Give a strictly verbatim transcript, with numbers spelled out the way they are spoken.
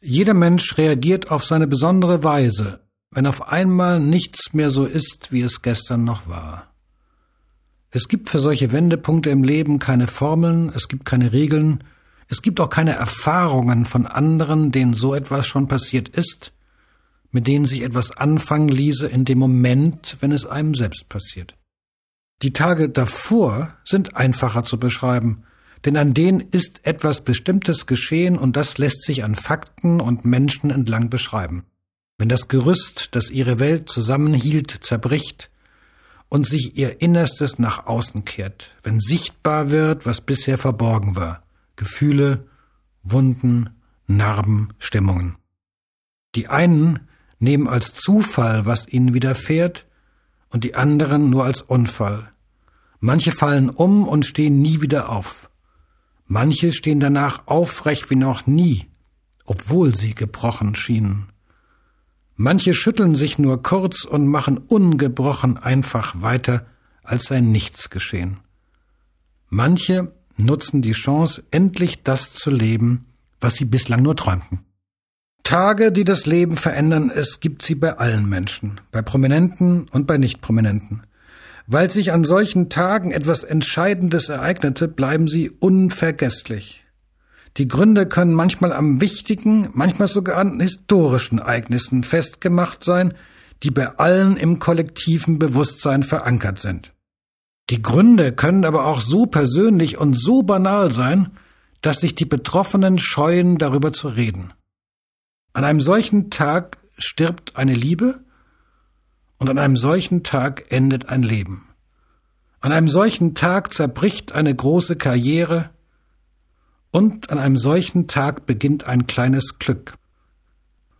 Jeder Mensch reagiert auf seine besondere Weise, wenn auf einmal nichts mehr so ist, wie es gestern noch war. Es gibt für solche Wendepunkte im Leben keine Formeln, es gibt keine Regeln, es gibt auch keine Erfahrungen von anderen, denen so etwas schon passiert ist, mit denen sich etwas anfangen ließe in dem Moment, wenn es einem selbst passiert. Die Tage davor sind einfacher zu beschreiben, denn an denen ist etwas Bestimmtes geschehen und das lässt sich an Fakten und Menschen entlang beschreiben. Wenn das Gerüst, das ihre Welt zusammenhielt, zerbricht und sich ihr Innerstes nach außen kehrt, wenn sichtbar wird, was bisher verborgen war, Gefühle, Wunden, Narben, Stimmungen. Die einen nehmen als Zufall, was ihnen widerfährt, und die anderen nur als Unfall. Manche fallen um und stehen nie wieder auf. Manche stehen danach aufrecht wie noch nie, obwohl sie gebrochen schienen. Manche schütteln sich nur kurz und machen ungebrochen einfach weiter, als sei nichts geschehen. Manche nutzen die Chance, endlich das zu leben, was sie bislang nur träumten. Tage, die das Leben verändern, es gibt sie bei allen Menschen, bei Prominenten und bei Nicht-Prominenten. Weil sich an solchen Tagen etwas Entscheidendes ereignete, bleiben sie unvergesslich. Die Gründe können manchmal am wichtigen, manchmal sogar an historischen Ereignissen festgemacht sein, die bei allen im kollektiven Bewusstsein verankert sind. Die Gründe können aber auch so persönlich und so banal sein, dass sich die Betroffenen scheuen, darüber zu reden. An einem solchen Tag stirbt eine Liebe und an einem solchen Tag endet ein Leben. An einem solchen Tag zerbricht eine große Karriere und an einem solchen Tag beginnt ein kleines Glück.